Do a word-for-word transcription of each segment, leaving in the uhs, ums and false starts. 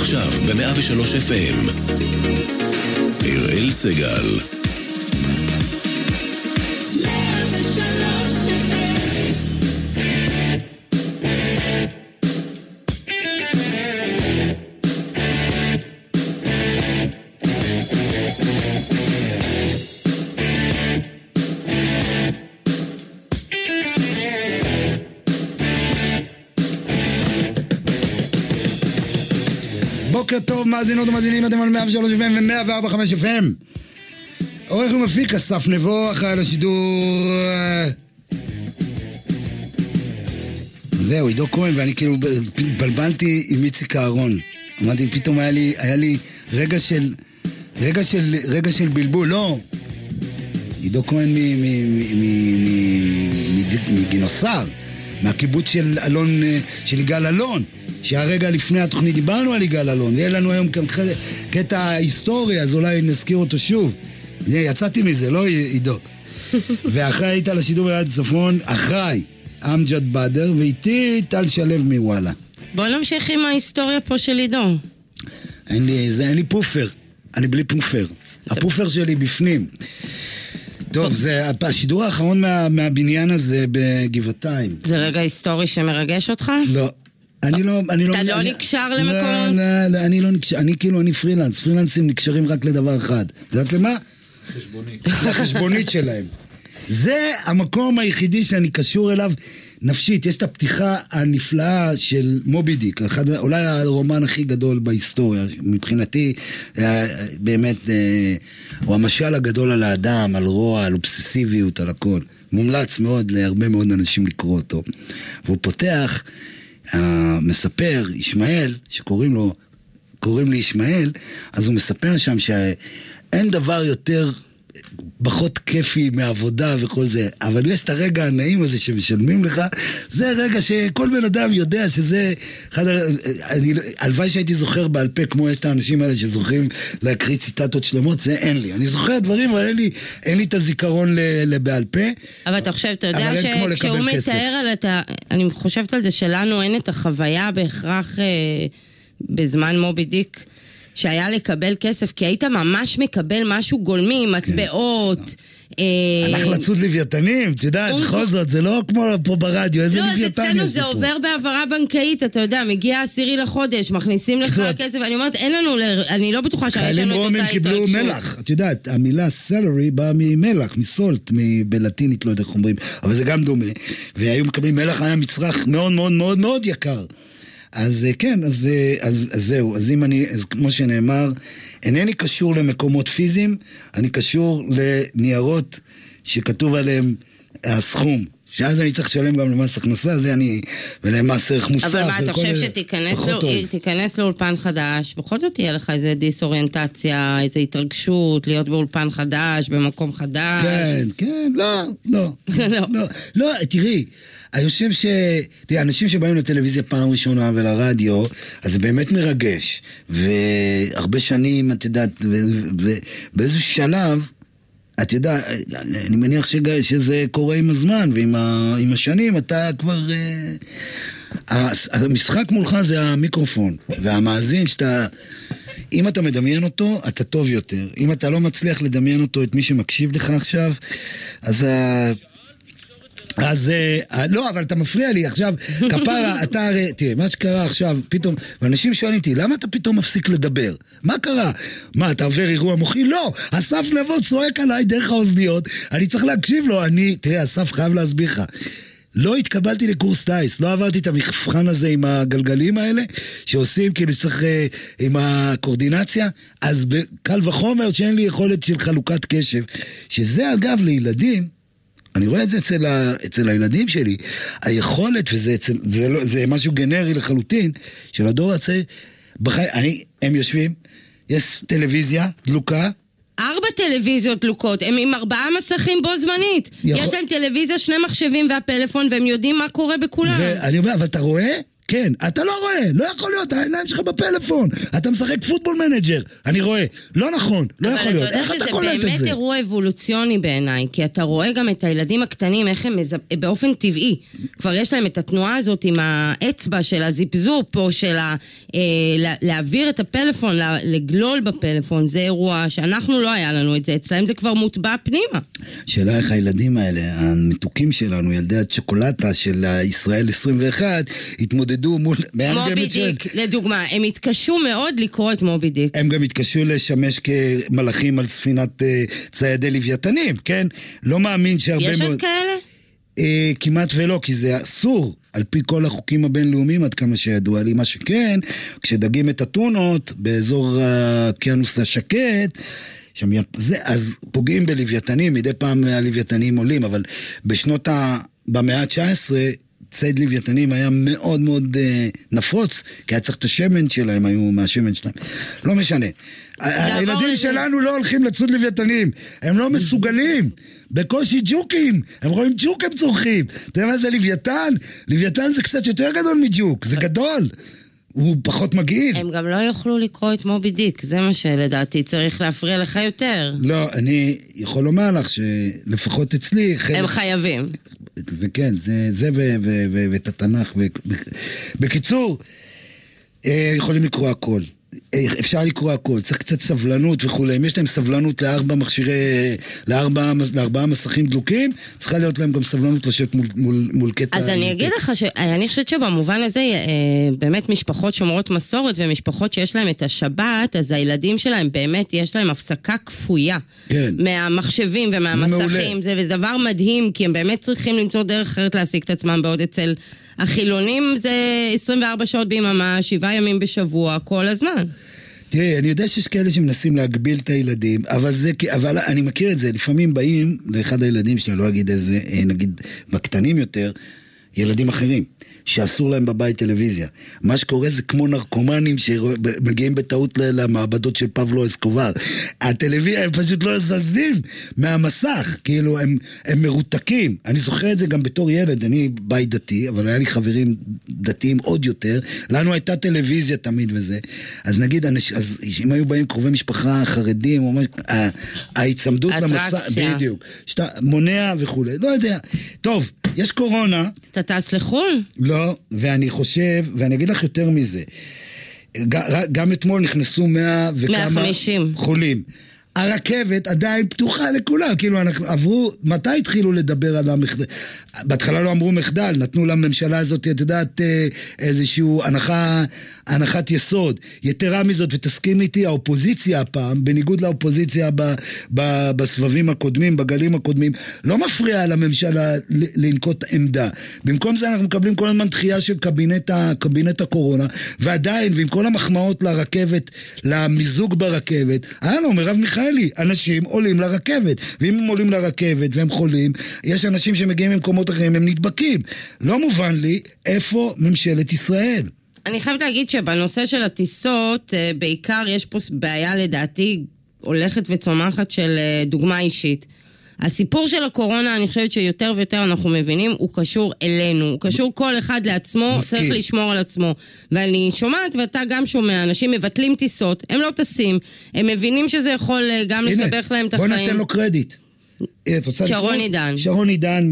עכשיו ב-מאה ושלוש אף אם. אראל סגל. בוקר טוב, מאזינות ומאזינים, אתם על מאה ושלוש אף אם ו-מאה וארבע נקודה חמש אף אם. עורך ומפיק אסף נבו, אחראי על השידור. זהו, עידו כהן, ואני כאילו בלבלתי עם איציק אהרון. אמרתי, פתאום היה לי, היה לי רגע של, רגע של, רגע של בלבול, לא. עידו כהן מגינוסר, מהקיבוץ של אלון, של יגאל אלון. שהרגע לפני התוכנית דיברנו על יגאל אלון, ויהיה לנו היום קטע היסטורי, אז אולי נזכיר אותו שוב. יצאתי מזה, לא עידו. ואחרי היית על השידור ביד צפון, אחרי אמג'ד בדר, ואיתי טל שלב מוואלה. בוא נמשיך עם ההיסטוריה פה של עידו. אין לי, זה, אין לי פופר, אני בלי פופר. הפופר שלי בפנים. טוב, זה השידור האחרון מה, מהבניין הזה בגבעתיים. זה רגע היסטורי שמרגש אותך? לא. אני לא, אני לא... אתה לא נקשר למקומות? לא, לא, אני לא נקשר, אני כאילו, אני פרילנס, פרילנסים נקשרים רק לדבר אחד. אתה יודעת למה? חשבונית. לחשבונית שלהם. זה המקום היחידי שאני קשור אליו נפשית. יש את הפתיחה הנפלאה של מובי דיק, אחד, אולי הרומן הכי גדול בהיסטוריה, מבחינתי, באמת, הוא המשל הגדול על האדם, על רוע, על אובססיביות, על הכל. מומלץ מאוד להרבה מאוד אנשים לקרוא אותו. והוא פותח... המספר, ישמעאל, שקוראים לו, קוראים לי ישמעאל, אז הוא מספר שם שאין דבר יותר פחות כיפי מעבודה וכל זה, אבל יש את הרגע הנעים הזה שמשלמים לך, זה רגע שכל בן אדם יודע שזה, אחד, אני, הלוואי שהייתי זוכר בעל פה, כמו יש את האנשים האלה שזוכרים להקריא ציטטות שלמות, זה אין לי. אני זוכר דברים, אבל אין לי, אין לי את הזיכרון לבעל פה. אבל אתה חושב, אתה יודע שכשהוא מתאר על את ה... אני חושבת על זה שלנו אין את החוויה בהכרח אה, בזמן מובי דיק, שהיה לקבל כסף, כי היית ממש מקבל משהו גולמי, מטבעות. הלך לצוד לוויתנים, אתה יודע, בכל זאת, זה לא כמו פה ברדיו, איזה לוויתן יש פה. לא, זה עובר בעברה בנקאית, אתה יודע, מגיע עשירי לחודש, מכניסים לך כסף, אני אומרת, אין לנו, אני לא בטוחה שיש לנו את אותה התרגשות. חיילים רומים קיבלו מלח, את יודעת, המילה סלרי באה ממלח, מסולט, בלטינית, לא יודע איך אומרים, אבל זה גם דומה, והיו מקבלים מלח, היה מצרך מאוד מאוד מאוד מאוד יקר. אז כן, אז, אז, אז זהו, אז אם אני, אז כמו שנאמר, אינני קשור למקומות פיזיים, אני קשור לניירות שכתוב עליהם הסכום, שאז אני צריך לשלם גם למס הכנסה, זה אני, ולמס ערך מוסף. אבל מה, אתה חושב שתיכנס לאולפן חדש, בכל זאת תהיה לך איזה דיסאוריינטציה, איזו התרגשות, להיות באולפן חדש, במקום חדש? כן, כן, לא, לא, לא, לא, לא, תראי, אני חושב ש... תראה, אנשים שבאים לטלוויזיה פעם ראשונה ולרדיו, אז זה באמת מרגש. והרבה שנים, את יודעת, ובאיזשהו שלב, את יודעת, אני מניח שזה קורה עם הזמן, ועם השנים, אתה כבר... המשחק מולך זה המיקרופון, והמאזין שאתה... אם אתה מדמיין אותו, אתה טוב יותר. אם אתה לא מצליח לדמיין אותו, את מי שמקשיב לך עכשיו, אז ה... אז לא, אבל אתה מפריע לי עכשיו, כפרה, אתה הרי, תראה, מה שקרה עכשיו, פתאום, ואנשים שואלים אותי, למה אתה פתאום מפסיק לדבר? מה קרה? מה, אתה עובר אירוע מוחי? לא, אסף נבו צועק עליי דרך האוזניות, אני צריך להקשיב לו, אני, תראה, אסף חייב להסביר לך, לא התקבלתי לקורס טייס, לא עברתי את המבחן הזה עם הגלגלים האלה, שעושים כאילו שצריך עם הקורדינציה, אז בקל וחומר שאין לי יכולת של חלוקת קשב, שזה אגב לילדים, אני רואה את זה אצל, ה, אצל הילדים שלי, היכולת, וזה אצל, זה, לא, זה משהו גנרי לחלוטין, של הדור הצעיר, בחי, אני, הם יושבים, יש טלוויזיה דלוקה, ארבע טלוויזיות דלוקות, הם עם ארבעה מסכים בו זמנית, יכול... יש להם טלוויזיה, שני מחשבים והפלאפון, והם יודעים מה קורה בכולם. ואני אומר, אבל אתה רואה, כן, אתה לא רואה, לא יכול להיות, העיניים שלך בפלאפון, אתה משחק פוטבול מנג'ר, אני רואה, לא נכון, לא יכול להיות, איך אתה קולט את זה? אבל אתה יודע שזה באמת אירוע אבולוציוני בעיניי, כי אתה רואה גם את הילדים הקטנים, איך הם באופן טבעי, כבר יש להם את התנועה הזאת עם האצבע של הזיפזופ, או של להעביר את הפלאפון, לגלול בפלאפון, זה אירוע שאנחנו לא היה לנו את זה, אצלהם זה כבר מוטבע פנימה. שאלה איך הילדים האלה, המתוקים שלנו, ילדי הצ'וקולטה של ישראל עשרים ואחת, התמודדו מול... מובי דיק, לדוגמה, הם התקשו מאוד לקרוא את מובי דיק. הם גם התקשו לשמש כמלאכים על ספינת ציידי לוויתנים, כן? לא מאמין שהרבה מאוד... יש עוד כאלה? אה, כמעט ולא, כי זה אסור על פי כל החוקים הבינלאומיים עד כמה שידוע לי. מה שכן, כשדגים את הטונות באזור האוקיינוס השקט, שם, זה, אז פוגעים בלוויתנים, מדי פעם הלוויתנים עולים, אבל בשנות ה... במאה ה-תשע עשרה ציד לוויתנים היה מאוד מאוד אה, נפוץ, כי היה צריך את השמן שלהם, היו מהשמן שלהם. לא משנה. הילדים שלנו לא הולכים לצוד לוויתנים, הם לא מסוגלים, בקושי ג'וקים, הם רואים ג'וק הם צורכים. אתה יודע מה זה לוויתן? לוויתן זה קצת יותר גדול מג'וק, זה גדול. הוא פחות מגעיל. הם גם לא יוכלו לקרוא את מובי דיק, זה מה שלדעתי צריך להפריע לך יותר. לא, אני יכול לומר לך שלפחות אצלי... הם חייבים. זה כן, זה, זה ו, ו, ו, ואת התנ"ך. ו, בקיצור, יכולים לקרוא הכל. אפשר לקרוא הכל, צריך קצת סבלנות וכו'. אם יש להם סבלנות לארבע מכשירי, לארבע, לארבעה מסכים דלוקים, צריכה להיות להם גם סבלנות לשבת מול, מול, מול קטע. אז אני אגיד לך שאני חושבת שבמובן הזה, באמת משפחות שומרות מסורת ומשפחות שיש להם את השבת, אז הילדים שלהם באמת יש להם הפסקה כפויה. כן. מהמחשבים ומהמסכים. זה, זה דבר מדהים, כי הם באמת צריכים למצוא דרך אחרת להשיג את עצמם בעוד אצל... החילונים זה עשרים וארבע שעות ביממה, שבעה ימים בשבוע, כל הזמן. תראי, אני יודע שיש כאלה שמנסים להגביל את הילדים, אבל, זה, אבל אני מכיר את זה, לפעמים באים לאחד הילדים שלי, לא אגיד איזה, נגיד בקטנים יותר, ילדים אחרים, שאסור להם בבית טלוויזיה. מה שקורה זה כמו נרקומנים שמגיעים בטעות למעבדות של פבלו אסקובר. הטלוויזיה הם פשוט לא זזים מהמסך, כאילו הם, הם מרותקים. אני זוכר את זה גם בתור ילד, אני בית דתי, אבל היה לי חברים דתיים עוד יותר, לנו הייתה טלוויזיה תמיד וזה. אז נגיד, אז אם היו באים קרובי משפחה חרדים, או משהו, ההצמדות למסך, בדיוק, שאתה מונע וכו', לא יודע. טוב, יש קורונה. אתה טס לחול? לא, ואני חושב, ואני אגיד לך יותר מזה, גם אתמול נכנסו מאה וכמה מאה וחמישים חולים. הרכבת עדיין פתוחה לכולם, כאילו אנחנו עברו, מתי התחילו לדבר על המחדל? בהתחלה לא אמרו מחדל, נתנו לממשלה הזאת, את יודעת, איזשהו הנחה, הנחת יסוד. יתרה מזאת, ותסכים איתי, האופוזיציה הפעם, בניגוד לאופוזיציה ב, ב, בסבבים הקודמים, בגלים הקודמים, לא מפריע לממשלה לנקוט עמדה. במקום זה אנחנו מקבלים כל הזמן דחייה של קבינט, קבינט הקורונה, ועדיין, ועם כל המחמאות לרכבת, למיזוג ברכבת, היה לו מרב מיכאלי, אנשים עולים לרכבת, ואם הם עולים לרכבת והם חולים, יש אנשים שמגיעים ממקומות אחרים, הם נדבקים. לא מובן לי איפה ממשלת ישראל. אני חייבת להגיד שבנושא של הטיסות, בעיקר יש פה בעיה לדעתי הולכת וצומחת של דוגמה אישית. הסיפור של הקורונה, אני חושבת שיותר ויותר אנחנו מבינים, הוא קשור אלינו, הוא קשור כל אחד לעצמו, צריך לשמור על עצמו. ואני שומעת, ואתה גם שומע, אנשים מבטלים טיסות, הם לא טסים, הם מבינים שזה יכול גם לסבך להם את החיים. בוא ניתן לו קרדיט. שרון עידן. שרון עידן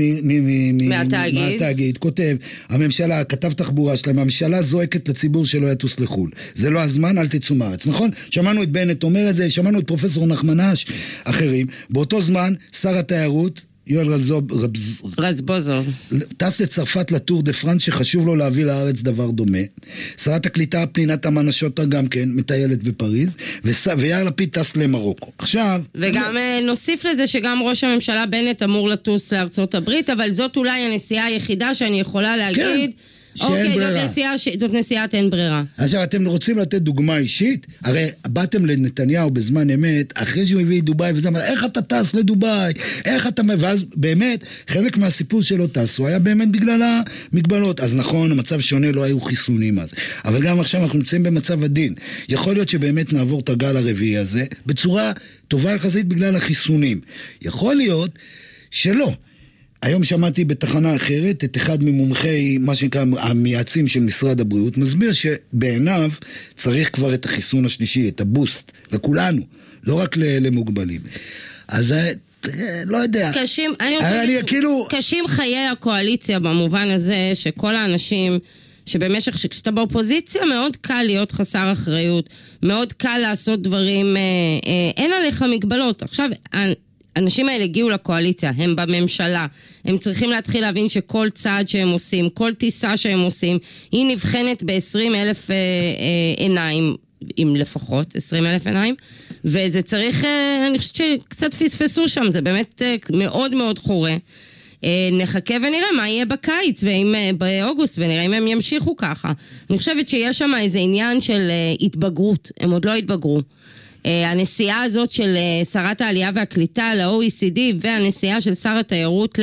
מהתאגיד, כותב, הממשלה, כתב תחבורה שלהם, הממשלה זועקת לציבור שלא יטוס לחול. זה לא הזמן, אל תצאו מארץ, נכון? שמענו את בנט אומר את זה, שמענו את פרופסור נחמנש, אחרים. באותו זמן, שר התיירות, יואל רזבוזוב טס לצרפת לטור דה פרנס שחשוב לו להביא לארץ דבר דומה. שרת הקליטה פנינה תמנו שטה גם כן מטיילת בפריז, ויאיר לפיד טס למרוקו. עכשיו וגם נוסיף לזה שגם ראש הממשלה בנט אמור לטוס לארצות הברית, אבל זאת אולי הנסיעה היחידה שאני יכולה להגיד אוקיי, זאת נסיעה, זאת נסיעת אין ברירה. עכשיו, אתם רוצים לתת דוגמה אישית? הרי באתם לנתניהו בזמן אמת, אחרי שהוא הביא את דוביי וזה, איך אתה טס לדוביי? איך אתה... ואז באמת, חלק מהסיפור שלו טס, הוא היה באמת בגלל המגבלות. אז נכון, המצב שונה, לא היו חיסונים אז. אבל גם עכשיו אנחנו נמצאים במצב הדין. יכול להיות שבאמת נעבור את הגל הרביעי הזה, בצורה טובה יחסית בגלל החיסונים. יכול להיות שלא. היום שמעתי בתחנה אחרת את אחד ממומחי, מה שנקרא, המייעצים של משרד הבריאות, מסביר שבעיניו צריך כבר את החיסון השלישי, את הבוסט, לכולנו, לא רק למוגבלים. אז לא יודע. קשים, אני חושבת, כאילו... קשים חיי הקואליציה במובן הזה שכל האנשים... שבמשך שכשאתה באופוזיציה מאוד קל להיות חסר אחריות, מאוד קל לעשות דברים, אה, אה, אין עליך מגבלות. עכשיו, האנשים האלה הגיעו לקואליציה, הם בממשלה, הם צריכים להתחיל להבין שכל צעד שהם עושים, כל טיסה שהם עושים, היא נבחנת ב-עשרים אלף אה, אה, עיניים, עם לפחות עשרים אלף עיניים, וזה צריך, אה, אני חושבת שקצת פספסו שם, זה באמת אה, מאוד מאוד חורה. נחכה ונראה מה יהיה בקיץ ואם באוגוסט ונראה אם הם ימשיכו ככה. אני חושבת שיש שם איזה עניין של התבגרות, הם עוד לא התבגרו. הנסיעה הזאת של שרת העלייה והקליטה ל-או אי סי די והנסיעה של שר התיירות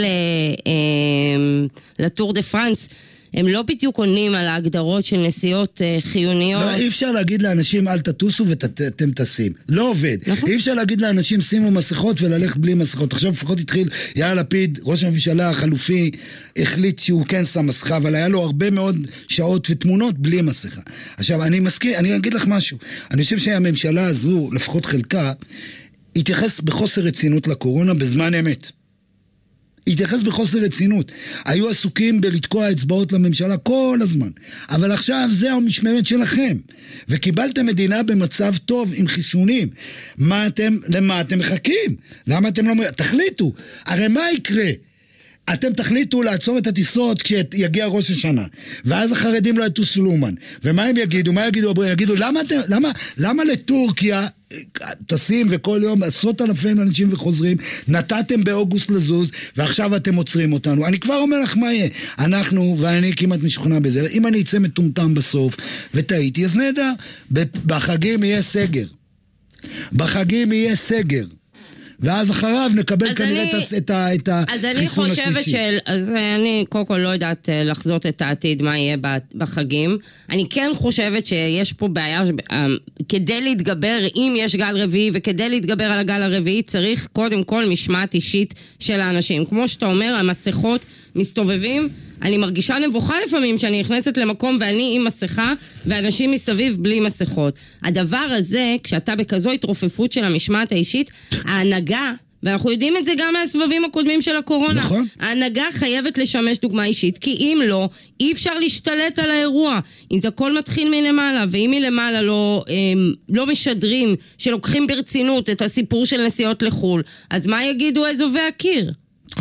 לטור דה פרנס, הם לא בדיוק עונים על ההגדרות של נסיעות חיוניות. לא, אי אפשר להגיד לאנשים אל תטוסו ואתם טסים. לא עובד. נכון. אי אפשר להגיד לאנשים שימו מסכות וללכת בלי מסכות. עכשיו לפחות התחיל, יאיר לפיד, ראש הממשלה החלופי, החליט שהוא כן שם מסכה, אבל היה לו הרבה מאוד שעות ותמונות בלי מסכה. עכשיו, אני מסכים, אני אגיד לך משהו. אני חושב שהממשלה הזו, לפחות חלקה, התייחס בחוסר רצינות לקורונה בזמן אמת. התייחס בחוסר רצינות. היו עסוקים בלתקוע אצבעות לממשלה כל הזמן. אבל עכשיו זה המשמרת שלכם. וקיבלתם מדינה במצב טוב עם חיסונים. מה אתם, למה אתם מחכים? למה אתם לא... תחליטו. הרי מה יקרה? אתם תחליטו לעצור את הטיסות כשיגיע ראש השנה. ואז החרדים לא יטוסו לאומן. ומה הם יגידו? מה יגידו? יגידו, למה אתם, למה, למה לטורקיה טסים וכל יום עשרות אלפים אנשים וחוזרים, נתתם באוגוסט לזוז, ועכשיו אתם עוצרים אותנו. אני כבר אומר לך מה יהיה. אנחנו, ואני כמעט משוכנע בזה, אם אני אצא מטומטם בסוף, וטעיתי, אז נדע, בחגים יהיה סגר. בחגים יהיה סגר. ואז אחריו נקבל כנראה אני, את, את החיסון השלישי. אז אני חושבת של, אז אני קודם כל לא יודעת לחזות את העתיד מה יהיה בחגים. אני כן חושבת שיש פה בעיה, כדי להתגבר, אם יש גל רביעי, וכדי להתגבר על הגל הרביעי, צריך קודם כל משמעת אישית של האנשים. כמו שאתה אומר, המסכות מסתובבים, אני מרגישה נבוכה לפעמים שאני נכנסת למקום ואני עם מסכה ואנשים מסביב בלי מסכות. הדבר הזה, כשאתה בכזו התרופפות של המשמעת האישית, ההנהגה, ואנחנו יודעים את זה גם מהסבבים הקודמים של הקורונה, נכון. ההנהגה חייבת לשמש דוגמה אישית, כי אם לא, אי אפשר להשתלט על האירוע. אם זה הכל מתחיל מלמעלה, ואם מלמעלה לא, לא משדרים שלוקחים ברצינות את הסיפור של נסיעות לחול, אז מה יגידו אזובי הקיר?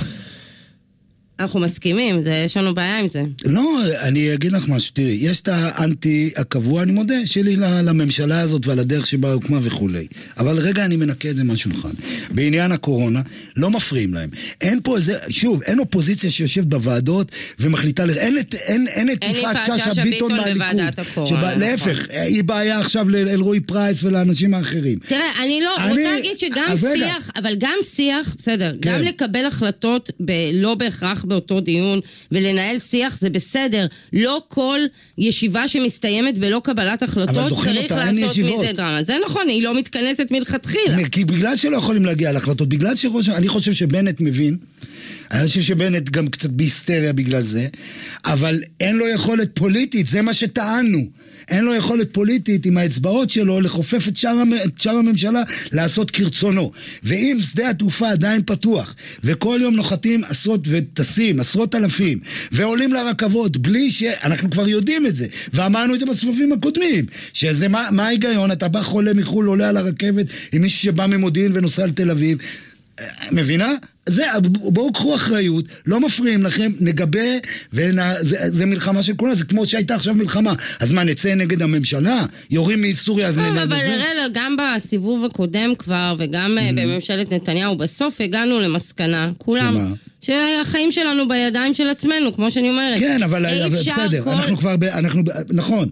אנחנו מסכימים, זה, יש לנו בעיה עם זה. לא, אני אגיד לך משהו, תראי, יש את האנטי הקבוע, אני מודה, שלי לממשלה הזאת ועל הדרך שבה הוקמה וכולי. אבל רגע אני מנקה את זה מהשולחן. בעניין הקורונה, לא מפריעים להם. אין פה איזה, שוב, אין אופוזיציה שיושבת בוועדות ומחליטה, אין, אין, אין את יפעת שאשא ביטון מהליכוד. שבה, להפך, היא בעיה עכשיו לאלרועי פרייס ולאנשים האחרים. תראה, אני לא אני, רוצה להגיד שגם שיח, אבל גם שיח, בסדר, כן. גם לקבל החלטות ב, לא בהכרח באותו דיון, ולנהל שיח זה בסדר. לא כל ישיבה שמסתיימת בלא קבלת החלטות צריך לעשות מזה דרמה. זה נכון, היא לא מתכנסת מלכתחילה. כי בגלל שלא יכולים להגיע להחלטות, בגלל שראש, אני חושב שבנט מבין, אני חושב שבנט גם קצת בהיסטריה בגלל זה, אבל אין לו יכולת פוליטית, זה מה שטענו. אין לו יכולת פוליטית עם האצבעות שלו לחופף את שאר, את שאר הממשלה לעשות כרצונו. ואם שדה התעופה עדיין פתוח, וכל יום נוחתים עשרות וטסים, עשרות אלפים, ועולים לרכבות בלי ש... אנחנו כבר יודעים את זה, ואמרנו את זה בסבבים הקודמים, שזה מה, מה ההיגיון? אתה בא חולה מחול, עולה על הרכבת עם מישהו שבא ממודיעין ונוסע לתל אביב. מבינה? זה, בואו קחו אחריות, לא מפריעים לכם, נגבה, ונה, זה, זה מלחמה של כולה, זה כמו שהייתה עכשיו מלחמה. אז מה, נצא נגד הממשלה? יורים מסוריה, אז נגד זה? אבל הראל, גם בסיבוב הקודם כבר, וגם mm-hmm. בממשלת נתניהו, בסוף הגענו למסקנה, כולם, שמה? שהחיים שלנו בידיים של עצמנו, כמו שאני אומרת. כן, אבל, אבל בסדר, כל... אנחנו כבר, ב, אנחנו, ב, נכון,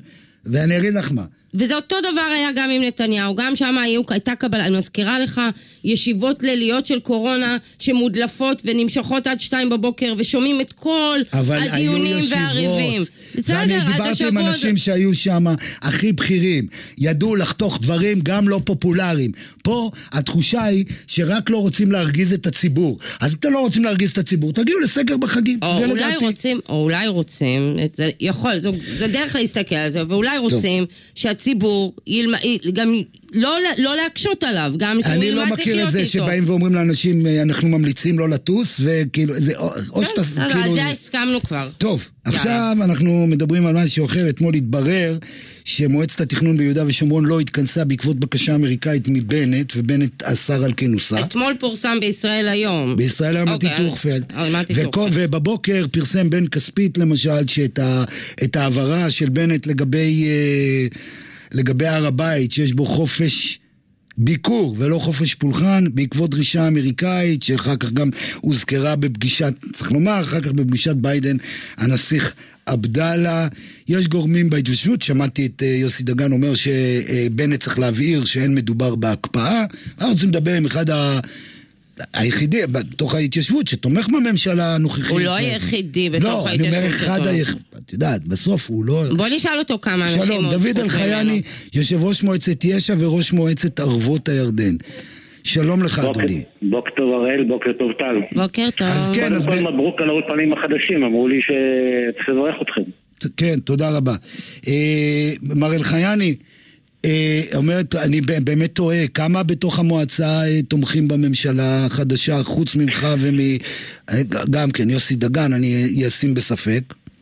ואני אגיד לך מה. וזה אותו דבר היה גם עם נתניהו, גם שם הייתה קבלה, אני מזכירה לך, ישיבות ליליות של קורונה שמודלפות ונמשכות עד שתיים בבוקר, ושומעים את כל הדיונים והריבים. בסדר, ואני דיברתי עם אנשים שהיו שם, הכי בכירים, ידעו לחתוך דברים גם לא פופולריים. פה התחושה היא שרק לא רוצים להרגיז את הציבור. אז אם אתם לא רוצים להרגיז את הציבור, תגיעו לסגר בחגים. או אולי רוצים, או אולי רוצים, זה יכול, זו דרך להסתכל על זה, ואולי רוצים שהציבור ילמד, גם לא, לא להקשות עליו, גם שהוא ילמד לחיות איתו. אני לא מכיר את זה שבאים ואומרים לאנשים, אנחנו ממליצים לא לטוס, וכאילו, זה, או שאתה, כאילו... על זה הסכמנו כבר. טוב, עכשיו אנחנו מדברים על משהו אחר. אתמול התברר שמועצת התכנון ביהודה ושומרון לא התכנסה בעקבות בקשה אמריקאית מבנט, ובנט אסר על כינוסה. אתמול פורסם בישראל היום. בישראל היום מתי טורפלד. ובבוקר פרסם בן כספית למשל, שאת העברה של בנט לגבי... לגבי הר הבית, שיש בו חופש ביקור ולא חופש פולחן, בעקבות דרישה אמריקאית, שאחר כך גם הוזכרה בפגישת, צריך לומר, אחר כך בפגישת ביידן, הנסיך עבדאללה. יש גורמים בהתיישבות, שמעתי את יוסי דגן אומר שבנט צריך להבהיר שאין מדובר בהקפאה. אנחנו רוצים לדבר עם אחד ה... היחידי בתוך ההתיישבות שתומך בממשלה הנוכחית. הוא לא היחידי בתוך ההתיישבות. לא, אני אומר אחד היחיד, את יודעת, בסוף הוא לא... בוא נשאל אותו כמה אנשים... שלום, דוד אלחייני, יושב ראש מועצת יש"ע וראש מועצת ערבות הירדן. שלום לך, אדוני. בוקר טוב הראל, בוקר טוב טל. בוקר טוב. אז כן, אז... קודם כל מברוק על האולפנים החדשים, אמרו לי שצריך לברך אתכם. כן, תודה רבה. מר אלחייני, אומרת, אני באמת טועה, כמה בתוך המועצה תומכים בממשלה החדשה, חוץ ממך ומ... גם כן, יוסי דגן, אני אשים בספק.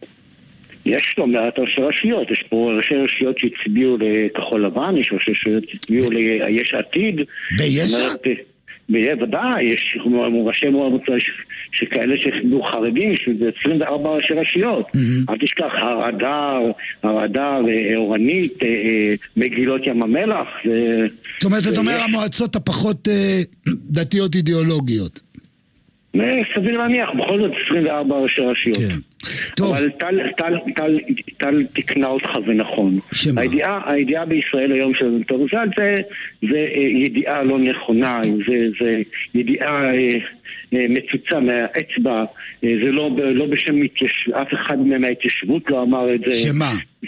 יש לו מעט ראשי רשויות, יש פה ראשי רשויות שהצביעו לכחול לבן, יש ראשי רשויות שהצביעו ליש עתיד. ביש"ע? בוודאי, יש ראשי מועצה שכאלה שהצביעו חרדים, שזה עשרים וארבע ראשי רשויות. אל תשכח, הר אדר, הר אדר, אורנית, מגילות ים המלח. זאת אומרת, אתה אומר המועצות הפחות דתיות אידיאולוגיות. סביר להניח, בכל זאת עשרים וארבע ראשי רשויות. כן. טוב. אבל טל, טל, טל, טל תקנה אותך ונכון. שמה? הידיעה, הידיעה בישראל היום של זה, זה, זה ידיעה לא נכונה, זה, זה ידיעה מצוצה מהאצבע, זה לא, לא בשם מתיישב, אף אחד מההתיישבות לא אמר את זה. שמה?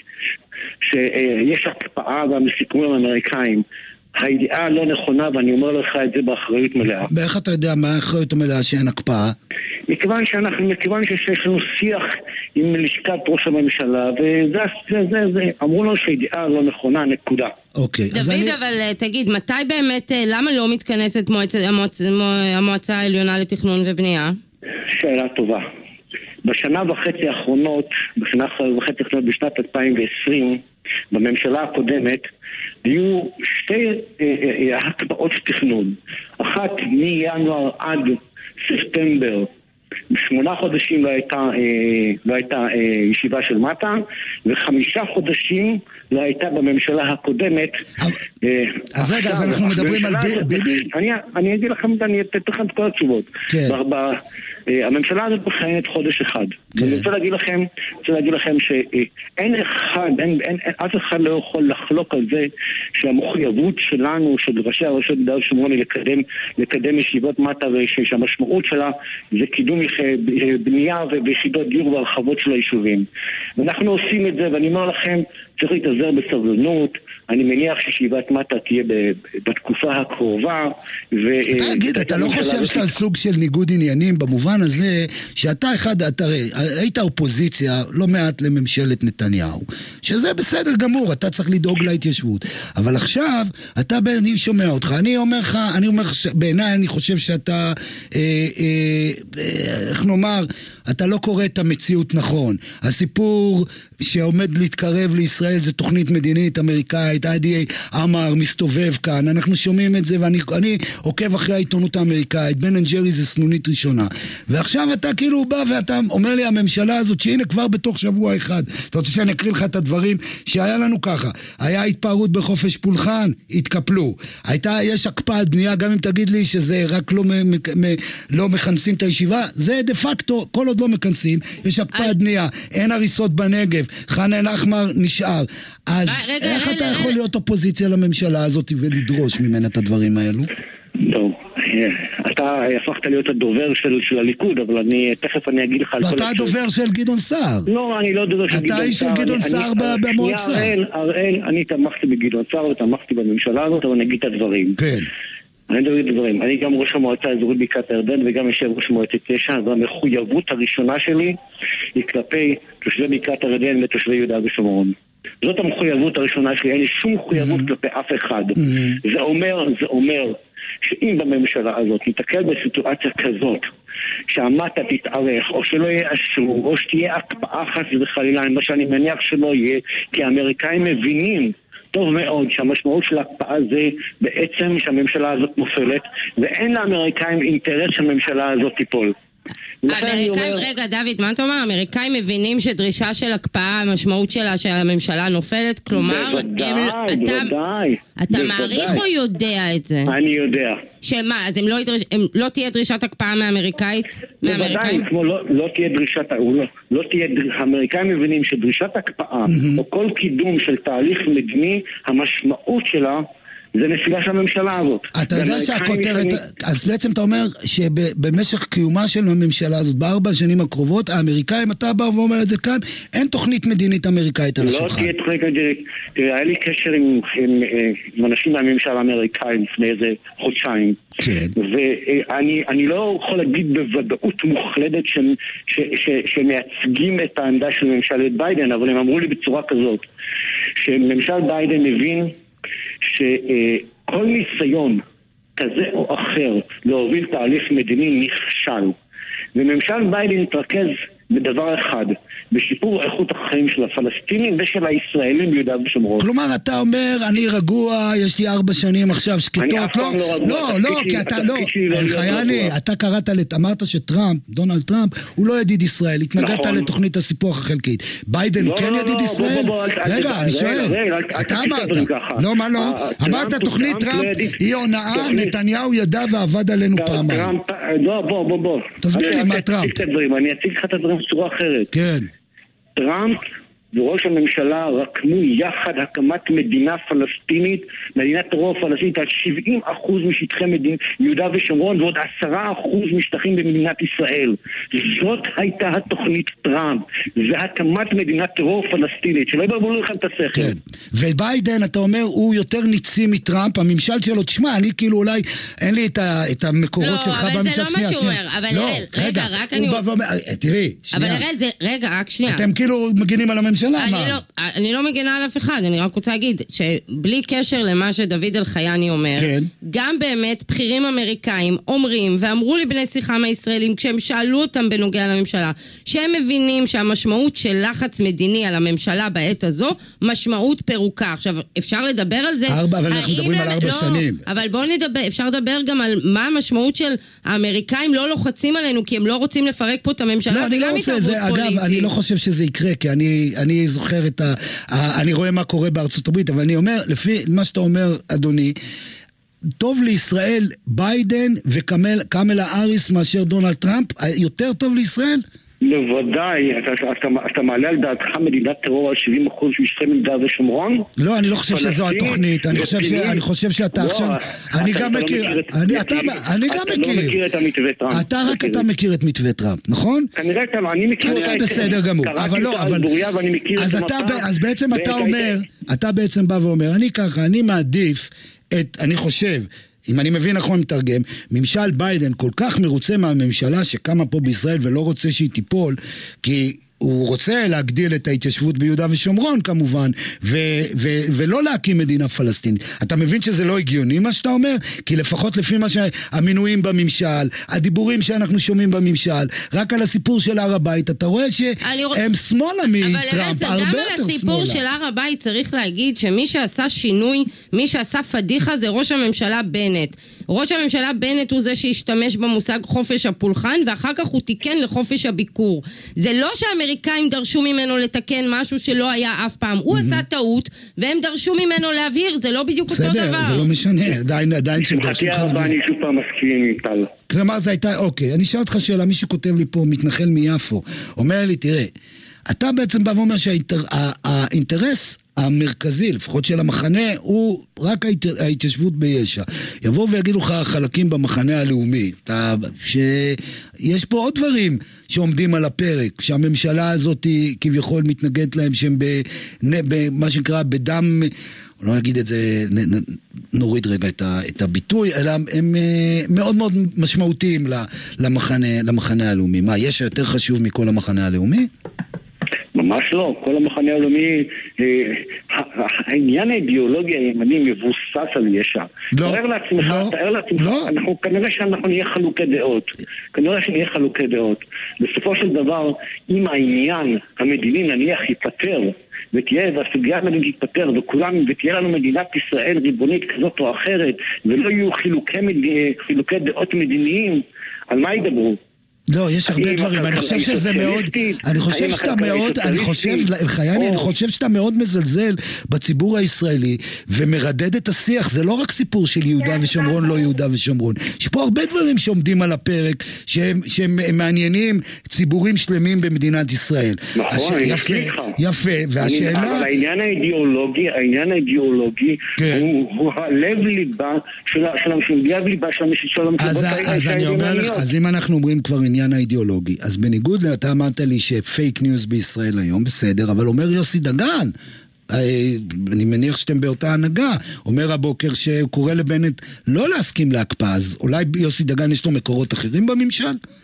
שיש הקפאה והמסיכומים האמריקאים. הידיעה לא נכונה, ואני אומר לך את זה באחריות מלאה. באיך אתה יודע מה האחריות המלאה שאין הקפאה? מכיוון שאנחנו, מכיוון שיש לנו שיח עם לשכת ראש הממשלה, וזה, זה, זה, זה, אמרו לו שהידיעה לא נכונה, נקודה. אוקיי. דוד, אני... אבל תגיד, מתי באמת, למה לא מתכנסת מועצה, המועצה, המועצה העליונה לתכנון ובנייה? שאלה טובה. בשנה וחצי האחרונות, בשנה וחצי האחרונות בשנת אלפיים ועשרים, בממשלה הקודמת, היו שתי הקפאות תכנון. אחת מינואר עד ספטמבר, בשמונה חודשים לא הייתה, לא הייתה ישיבה של מטה, וחמישה חודשים לא הייתה בממשלה הקודמת. אז רגע, אז אנחנו מדברים על ביבי? אני אגיד לכם, אני אתן לכם את כל התשובות. הממשלה הזאת מכהנת חודש אחד. אני רוצה להגיד לכם, רוצה להגיד לכם שאין אחד, אין, אין, אף אחד לא יכול לחלוק על זה שהמחויבות שלנו, של ראשי הרשויות ביהודה ושומרון, לקדם, לקדם ישיבות מטה, ושהמשמעות שלה זה קידום בנייה וביחידות דיור והרחבות של היישובים. ואנחנו עושים את זה, ואני אומר לכם, צריך להתאזר בסבלנות. אני מניח שישיבת מטה תהיה בתקופה הקרובה. תגיד, אתה לא חושב שאתה סוג של ניגוד עניינים במובן הזה שאתה אחד, אתה היית אופוזיציה לא מעט לממשלת נתניהו, שזה בסדר גמור, אתה צריך לדאוג להתיישבות, אבל עכשיו אתה, אני שומע אותך, אני אומר לך, אני אומר, בעיניי אני חושב שאתה, אה, אה, איך נאמר, אתה לא קורא את המציאות נכון. הסיפור שעומד להתקרב לישראל זה תוכנית מדינית אמריקאית האמריקאית, עדי אמר, מסתובב כאן, אנחנו שומעים את זה, ואני אני עוקב אחרי העיתונות האמריקאית, בן אנד ג'רי זה סנונית ראשונה, ועכשיו אתה כאילו בא ואתה אומר לי, הממשלה הזאת, שהנה כבר בתוך שבוע אחד, אתה רוצה שאני אקריא לך את הדברים שהיה לנו ככה, היה התפארות בחופש פולחן, התקפלו, הייתה, יש הקפאת בנייה, גם אם תגיד לי שזה רק לא, מ, מ, לא מכנסים את הישיבה, זה דה פקטו, כל עוד לא מכנסים, יש הקפאת בנייה, אין הריסות בנגב, ח'אן אל-אחמר נשאר, אז רגע, איך רגע, אתה רגע, יכול רגע. להיות אופוזיציה לממשלה הזאת ולדרוש ממנה את הדברים האלו? טוב, אתה הפכת להיות הדובר של, של הליכוד, אבל אני, תכף אני אגיד לך על כל... ואתה הדובר של גדעון סער. לא, אני לא דובר של גדעון סער. אתה איש של גדעון סער במועצה. הראל, הראל, אני תמכתי בגדעון סער ותמכתי בממשלה הזאת, אבל אני אגיד את הדברים. כן. אני אגיד את הדברים. אני גם ראש המועצה האזורית בקעת הירדן וגם יושב ראש מועצת תשע, והמחויבות הראשונה שלי היא כלפי תושבי בקעת הירדן ותושבי יהודה ושומרון. זאת המחויבות הראשונה שלי, אין לי שום מחויבות כלפי אף אחד. זה אומר, זה אומר שאם בממשלה הזאת נתקל בסיטואציה כזאת שהמטה תתארך או שלא יאשרו או שתהיה הקפאה חס וחלילה, מה שאני מניח שלא יהיה, כי האמריקאים מבינים טוב מאוד שהמשמעות של ההקפאה זה בעצם שהממשלה הזאת נופלת, ואין לאמריקאים אינטרס שהממשלה הזאת תיפול. האמריקאים, רגע דוד, מה אתה אומר? האמריקאים מבינים שדרישה של הקפאה, המשמעות שלה שהממשלה נופלת, כלומר, בוודאי, בוודאי. אתה מעריך או יודע את זה? אני יודע. שמה, אז לא תהיה דרישת הקפאה מהאמריקאית? בוודאי, כמו לא תהיה דרישת, לא תהיה, האמריקאים מבינים שדרישת הקפאה, או כל קידום של תהליך מדיני, המשמעות שלה, זה נפילה של הממשלה הזאת. אתה יודע שהכותרת, אז בעצם אתה אומר שבמשך קיומה של הממשלה הזאת, בארבע השנים הקרובות, האמריקאים, אתה בא ואומר את זה כאן, אין תוכנית מדינית אמריקאית על השולחן. לא תהיה תוכנית מדינית. תראה, היה לי קשר עם, עם, עם אנשים מהממשל האמריקאי לפני איזה חודשיים. כן. ואני אני לא יכול להגיד בוודאות מוחלטת ש, ש, ש, שמייצגים את העמדה של ממשלת ביידן, אבל הם אמרו לי בצורה כזאת, שממשל ביידן מבין שכל ניסיון כזה או אחר להוביל תהליך מדיני נכשל, וממשל ביידן התרכז בדבר אחד, בשיפור איכות החיים של הפלסטינים ושל הישראלים ביהודה ושומרון. כלומר, אתה אומר, אני רגוע, יש לי ארבע שנים עכשיו שקטות, לא, לא, לא, כי אתה לא, אלחייני, אתה קראת, אמרת שטראמפ, דונלד טראמפ, הוא לא ידיד ישראל, התנגדת לתוכנית הסיפוח החלקית. ביידן הוא כן ידיד ישראל? רגע, אני שואל, אתה אמרת, לא, מה לא? אמרת, תוכנית טראמפ היא הונאה, נתניהו ידע ועבד עלינו פעמיים. לא, בוא, בוא, בוא. תסביר לי מה טראמפ. אני אציג לך את הדברים בצורה אחרת. כן. טראמפ וראש הממשלה רקמו יחד הקמת מדינה פלסטינית, מדינת טרור פלסטינית על שבעים אחוז משטחי מדינת יהודה ושומרון ועוד עשרה אחוז משטחים במדינת ישראל. זאת הייתה התוכנית טראמפ, זה הקמת מדינת טרור פלסטינית, שלא יבלבלו לכם את השכל. כן. וביידן, אתה אומר, הוא יותר ניצי מטראמפ, הממשל שלו, תשמע, אני כאילו אולי, אין לי את, ה, את המקורות שלך בממשל. לא, אבל זה לא מה שהוא אומר, אבל לא, אראל, רגע, רק אני... ואומר, תראי, שנייה. אבל אראל, זה, רגע, רק שנייה. אתם כאילו מגינים על הממשלה, אני מה? לא, אני לא מגנה על אף אחד, אני רק רוצה להגיד שבלי קשר למה שדוד אלחייני אומר, כן. גם באמת בכירים אמריקאים אומרים ואמרו לבני שיחה מהישראלים כשהם שאלו אותם בנוגע לממשלה, שהם מבינים שהמשמעות של לחץ מדיני על הממשלה בעת הזו, משמעות פירוקה. עכשיו, אפשר לדבר על זה? ארבע, אבל אנחנו מדברים על ארבע לא, שנים. אבל בואו נדבר, אפשר לדבר גם על מה המשמעות של האמריקאים לא לוחצים עלינו, כי הם לא רוצים לפרק פה את הממשלה. לא, אני לא רוצה, זה, אגב, אני לא חושב שזה יקרה, כי אני, אני זוכר את ה... אני רואה מה קורה בארצות הברית, אבל אני אומר, לפי מה שאתה אומר, אדוני, טוב לישראל ביידן וקמלה האריס מאשר דונלד טראמפ? יותר טוב לישראל? בוודאי, אתה, אתה, אתה מעלה על דעתך מדינת טרור על שבעים אחוז משטחי יהודה ושומרון? לא, אני לא חושב שזו התוכנית, אני חושב, ש, אני חושב שאתה לא, עכשיו, אתה, אני אתה גם אתה מכיר, לא מכיר אני, אתה, אני גם אתה מכיר, לא מכיר את המתווה טראמפ. אתה רק אתה מכיר את מתווה טראמפ, נכון? כנראה, אני מכיר אותה, כנראה בסדר גמור, אבל לא, אבל, אז אתה, אז בעצם אתה אומר, אתה בעצם בא ואומר, אני ככה, אני מעדיף את, אני חושב, אם אני מבין נכון מתרגם, ממשל ביידן כל כך מרוצה מהממשלה שקמה פה בישראל ולא רוצה שהיא תיפול, כי הוא רוצה להגדיל את ההתיישבות ביהודה ושומרון כמובן, ו- ו- ולא להקים מדינה פלסטינית. אתה מבין שזה לא הגיוני מה שאתה אומר? כי לפחות לפי מה שהמינויים בממשל, הדיבורים שאנחנו שומעים בממשל, רק על הסיפור של הר הבית, אתה רואה שהם שמאלה מטראמפ, הרבה יותר שמאלה. אבל גם על הסיפור של הר הבית צריך להגיד שמי שעשה שינוי, מי שעשה פדיחה זה ראש הממשלה בנט. ראש הממשלה בנט הוא זה שהשתמש במושג חופש הפולחן, ואחר כך הוא תיקן לחופש הביקור. זה לא שהאמריקאים דרשו ממנו לתקן משהו שלא היה אף פעם. הוא עשה טעות, והם דרשו ממנו להבהיר, זה לא בדיוק אותו דבר. בסדר, זה לא משנה, עדיין, עדיין שדרשו לך להבהיר. אני שוב פעם מסכים עם טל. כלומר, זה הייתה, אוקיי, אני אשאל אותך שאלה, מישהו כותב לי פה, מתנחל מיפו, אומר לי, תראה, אתה בעצם בא ואומר שהאינטרס המרכזי, לפחות של המחנה, הוא רק ההתיישבות ביש"ע. יבואו ויגידו לך חלקים במחנה הלאומי, שיש פה עוד דברים שעומדים על הפרק, שהממשלה הזאת כביכול מתנגדת להם, שהם במה שנקרא בדם, לא נגיד את זה, נוריד רגע את הביטוי, אלא הם מאוד מאוד משמעותיים למחנה, למחנה הלאומי. מה, יש יותר חשוב מכל המחנה הלאומי? ממש לא, כל המחנה הלאומי, העניין האידיאולוגי הימני מבוסס על יש"ע. לא, תאר לעצמך, לא, תאר לעצמך, לא. אנחנו, כנראה שאנחנו נהיה חלוקי דעות, כנראה שנהיה חלוקי דעות. בסופו של דבר, אם העניין המדיני נניח ייפטר, ותהיה, והסוגיה המדינית תתפטר, וכולם, ותהיה לנו מדינת ישראל ריבונית כזאת או אחרת, ולא יהיו חילוקי, חילוקי דעות מדיניים, על מה ידברו? לא, יש הרבה דברים, אני חושב שזה מאוד, אני חושב שאתה מאוד, אני חושב, אלחייני, אני חושב שאתה מאוד מזלזל בציבור הישראלי, ומרדד את השיח, זה לא רק סיפור של יהודה ושומרון, לא יהודה ושומרון, יש פה הרבה דברים שעומדים על הפרק, שהם מעניינים ציבורים שלמים במדינת ישראל. נכון, אני מסכים לך. יפה, והשאלה... אבל העניין האידיאולוגי, העניין האידיאולוגי, הוא הלב ליבה של המלב ליבה של המלב אז אני אומר לך, אז אם אנחנו אומרים כבר העניין האידיאולוגי. אז בניגוד, אתה אמרת לי שפייק ניוז בישראל היום, בסדר, אבל אומר יוסי דגן, אני מניח שאתם באותה הנהגה, אומר הבוקר שהוא קורא לבנט לא להסכים להקפאה, אז אולי יוסי דגן יש לו מקורות אחרים בממשל?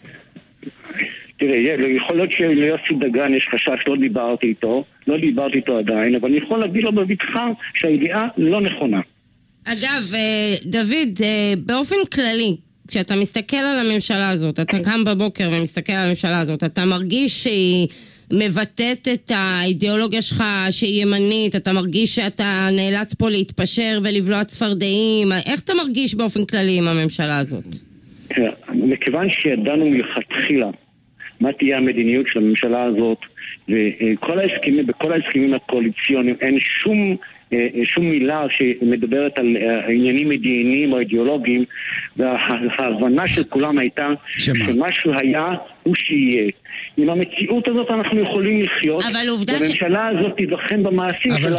תראה, יכול להיות שליוסי דגן יש חשש, לא דיברתי איתו, לא דיברתי איתו עדיין, אבל אני יכול להגיד לו בבטחה שהידיעה לא נכונה. אגב, דוד, באופן כללי, כשאתה מסתכל על הממשלה הזאת, אתה קם בבוקר ומסתכל על הממשלה הזאת, אתה מרגיש שהיא מבטאת את האידיאולוגיה שלך שהיא ימנית, אתה מרגיש שאתה נאלץ פה להתפשר ולבלוע צפרדעים, איך אתה מרגיש באופן כללי עם הממשלה הזאת? מכיוון שידענו מלכתחילה מה תהיה המדיניות של הממשלה הזאת, וכל ההסכמים, בכל ההסכמים הקואליציוניים אין שום שום מילה שמדברת על עניינים מדיניים או אידיאולוגיים, וההבנה של כולם הייתה שמשהו היה הוא שיהיה. עם המציאות הזאת אנחנו יכולים לחיות, והממשלה הזאת תיבחן במעשים שלה.